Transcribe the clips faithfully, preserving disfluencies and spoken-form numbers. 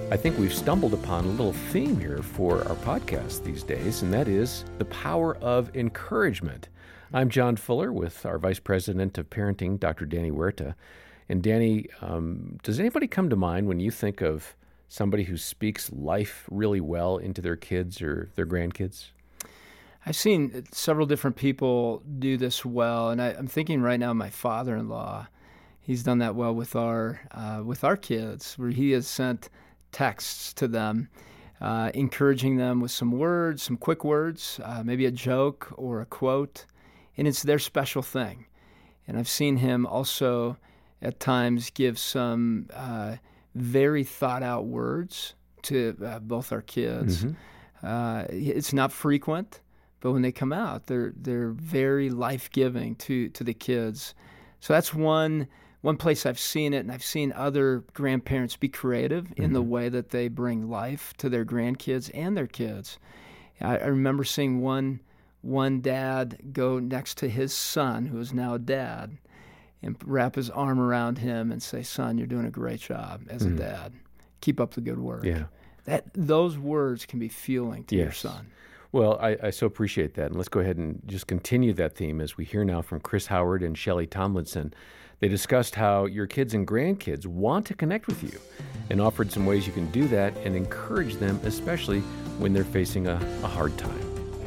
I think we've stumbled upon a little theme here for our podcast these days, and that is the power of encouragement. I'm John Fuller with our Vice President of Parenting, Doctor Danny Huerta. And Danny, um, does anybody come to mind when you think of somebody who speaks life really well into their kids or their grandkids? I've seen several different people do this well, and I, I'm thinking right now my father-in-law. He's done that well with our uh, with our kids, where he has sent texts to them, uh, encouraging them with some words, some quick words, uh, maybe a joke or a quote, and it's their special thing. And I've seen him also at times give some uh, very thought-out words to uh, both our kids. Mm-hmm. Uh, it's not frequent, but when they come out, they're they're very life-giving to to the kids. So that's one. One place I've seen it, and I've seen other grandparents be creative mm-hmm. in the way that they bring life to their grandkids and their kids. I, I remember seeing one one dad go next to his son, who is now a dad, and wrap his arm around him and say, "Son, you're doing a great job as mm-hmm. a dad. Keep up the good work." Yeah, that those words can be fueling to yes. your son. Well, I, I so appreciate that, and let's go ahead and just continue that theme as we hear now from Chris Howard and Shelley Tomlinson. They discussed how your kids and grandkids want to connect with you and offered some ways you can do that and encourage them, especially when they're facing a, a hard time.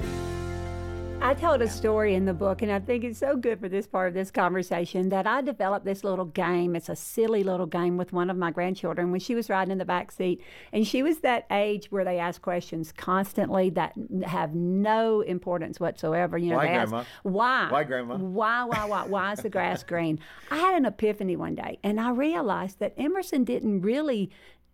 I told a story in the book, and I think it's so good for this part of this conversation, that I developed this little game. It's a silly little game with one of my grandchildren when she was riding in the back seat. And she was that age where they ask questions constantly that have no importance whatsoever. You know, why, they Grandma? Ask, why? Why, Grandma? Why, why, why? Why is the grass green? I had an epiphany one day, and I realized that Emerson didn't really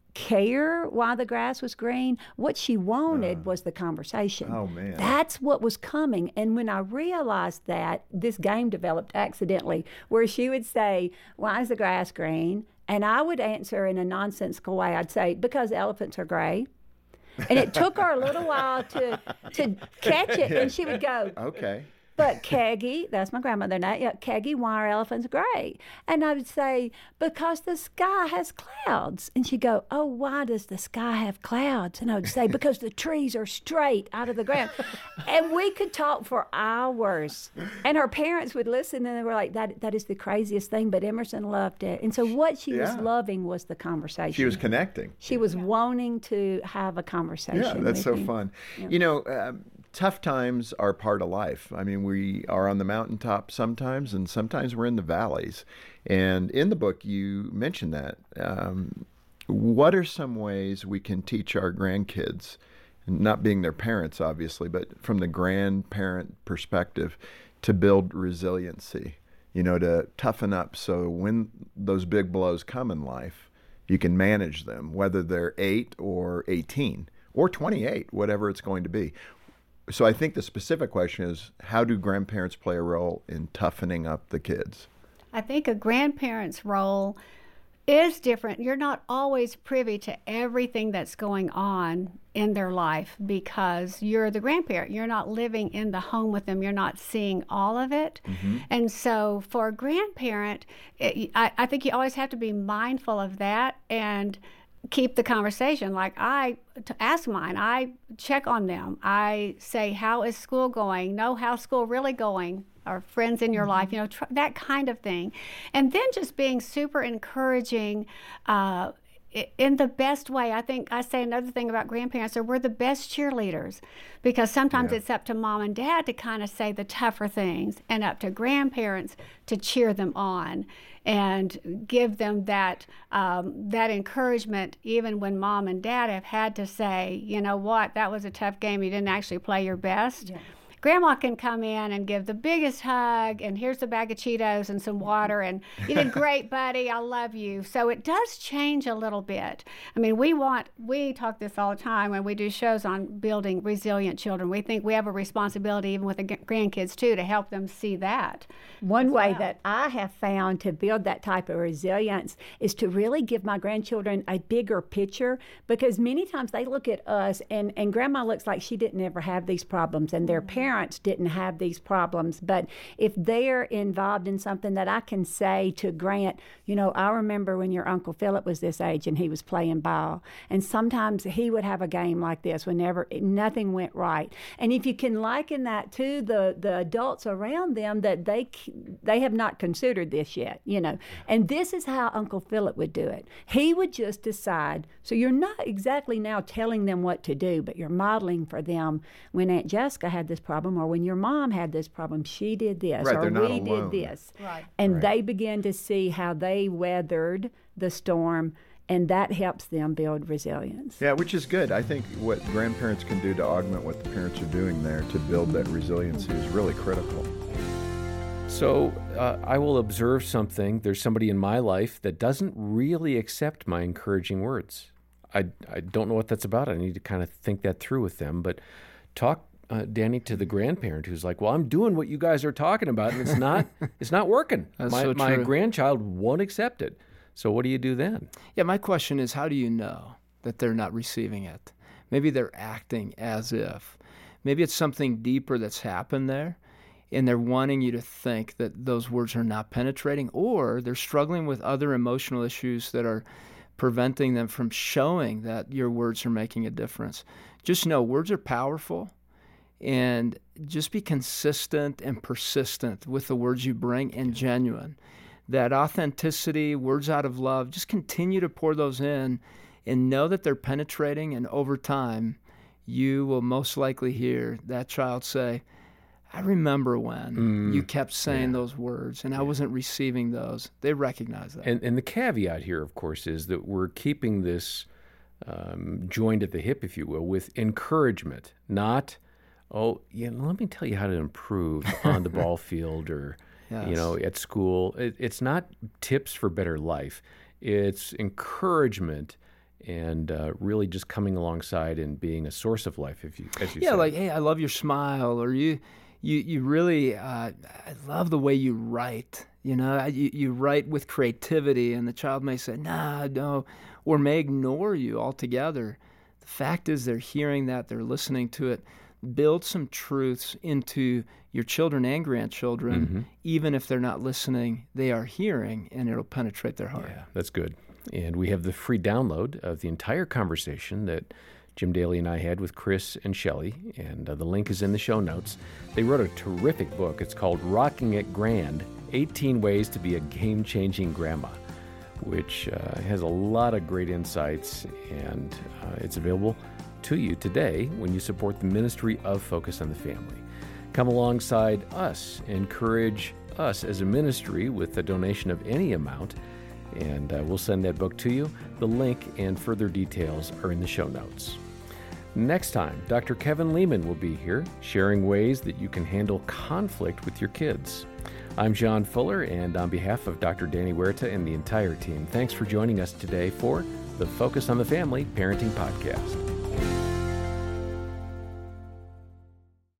care why the grass was green. What she wanted uh, was the conversation. Oh, man. That's what was coming. And when I realized that, this game developed accidentally, where she would say, "Why is the grass green?" And I would answer in a nonsensical way. I'd say, "Because elephants are gray." And it took her a little while to to catch it. And she would go, "Okay. But Keggy," that's my grandmother now, yeah, "Keggy, why are elephants gray?" And I would say, "Because the sky has clouds." And she'd go, "Oh, why does the sky have clouds?" And I would say, "Because the trees are straight out of the ground." And we could talk for hours. And her parents would listen, and they were like, that that is the craziest thing, but Emerson loved it. And so what she yeah. was loving was the conversation. She was connecting. She was wanting to have a conversation. Yeah, that's with so me. fun. Yeah. You know, um, tough times are part of life. I mean, we are on the mountaintop sometimes, and sometimes we're in the valleys. And in the book, you mentioned that. Um, what are some ways we can teach our grandkids, not being their parents, obviously, but from the grandparent perspective, to build resiliency, you know, to toughen up so when those big blows come in life, you can manage them, whether they're eight or eighteen or twenty-eight, whatever it's going to be. So I think the specific question is, how do grandparents play a role in toughening up the kids? I think a grandparent's role is different. You're not always privy to everything that's going on in their life because you're the grandparent. You're not living in the home with them. You're not seeing all of it. Mm-hmm. And so for a grandparent, it, I, I think you always have to be mindful of that and keep the conversation. Like I to ask mine, I check on them. I say, "How is school going?" "No, how's school really going?" Or friends in your mm-hmm. life, you know, tr- that kind of thing. And then just being super encouraging uh, in the best way. I think I say another thing about grandparents are we're the best cheerleaders because sometimes yeah. it's up to mom and dad to kind of say the tougher things and up to grandparents to cheer them on and give them that um, that encouragement even when mom and dad have had to say, "You know what, that was a tough game. You didn't actually play your best." Yeah. Grandma can come in and give the biggest hug, and here's the bag of Cheetos and some water, and "You did great, buddy. I love you." So it does change a little bit. I mean, we want, we talk this all the time when we do shows on building resilient children. We think we have a responsibility, even with the grandkids too, to help them see that. One way that I have found to build that type of resilience is to really give my grandchildren a bigger picture, because many times they look at us, and, and grandma looks like she didn't ever have these problems, and their parents parents didn't have these problems. But if they're involved in something that I can say to Grant, you know, I remember when your Uncle Philip was this age and he was playing ball. And sometimes he would have a game like this whenever nothing went right. And if you can liken that to the, the adults around them, that they they have not considered this yet, you know. And this is how Uncle Philip would do it. He would just decide. So you're not exactly now telling them what to do, but you're modeling for them. When Aunt Jessica had this problem, or when your mom had this problem, she did this, right, or they're not we alone. did this. Right. And Right. they begin to see how they weathered the storm, and that helps them build resilience. Yeah, which is good. I think what grandparents can do to augment what the parents are doing there to build that resiliency is really critical. So uh, I will observe something. There's somebody in my life that doesn't really accept my encouraging words. I, I don't know what that's about. I need to kind of think that through with them. But talk, uh, Danny, to the grandparent who's like, well, I'm doing what you guys are talking about, and it's not it's not working. That's my, so my true. grandchild won't accept it. So what do you do then? Yeah, my question is, how do you know that they're not receiving it? Maybe they're acting as if. Maybe it's something deeper that's happened there, and they're wanting you to think that those words are not penetrating, or they're struggling with other emotional issues that are preventing them from showing that your words are making a difference. Just know words are powerful, and just be consistent and persistent with the words you bring and genuine. That authenticity, words out of love, just continue to pour those in and know that they're penetrating, and over time, you will most likely hear that child say, I remember when Mm, you kept saying yeah. those words and I wasn't receiving those. They recognize that. And, and the caveat here, of course, is that we're keeping this um, joined at the hip, if you will, with encouragement, not, oh, yeah, let me tell you how to improve on the ball field or, Yes. you know, at school. It, it's not tips for better life. It's encouragement and uh, really just coming alongside and being a source of life, if you, as you Yeah, said. like, hey, I love your smile, or you, you, you really, uh, I love the way you write. You know, I- you, you write with creativity, and the child may say, nah, no, or may ignore you altogether. The fact is, they're hearing that, they're listening to it. Build some truths into your children and grandchildren, Mm-hmm. even if they're not listening, they are hearing, and it'll penetrate their heart. Yeah, that's good. And we have the free download of the entire conversation that Jim Daly and I had with Chris and Shelley, and uh, the link is in the show notes. They wrote a terrific book. It's called Rocking It Grand, eighteen Ways to be a Game-Changing Grandma, which uh, has a lot of great insights, and uh, it's available to you today when you support the ministry of Focus on the Family. Come alongside us, encourage us as a ministry with a donation of any amount, and uh, we'll send that book to you. The link and further details are in the show notes. Next time, Doctor Kevin Lehman will be here, sharing ways that you can handle conflict with your kids. I'm John Fuller, and on behalf of Doctor Danny Huerta and the entire team, thanks for joining us today for the Focus on the Family Parenting Podcast.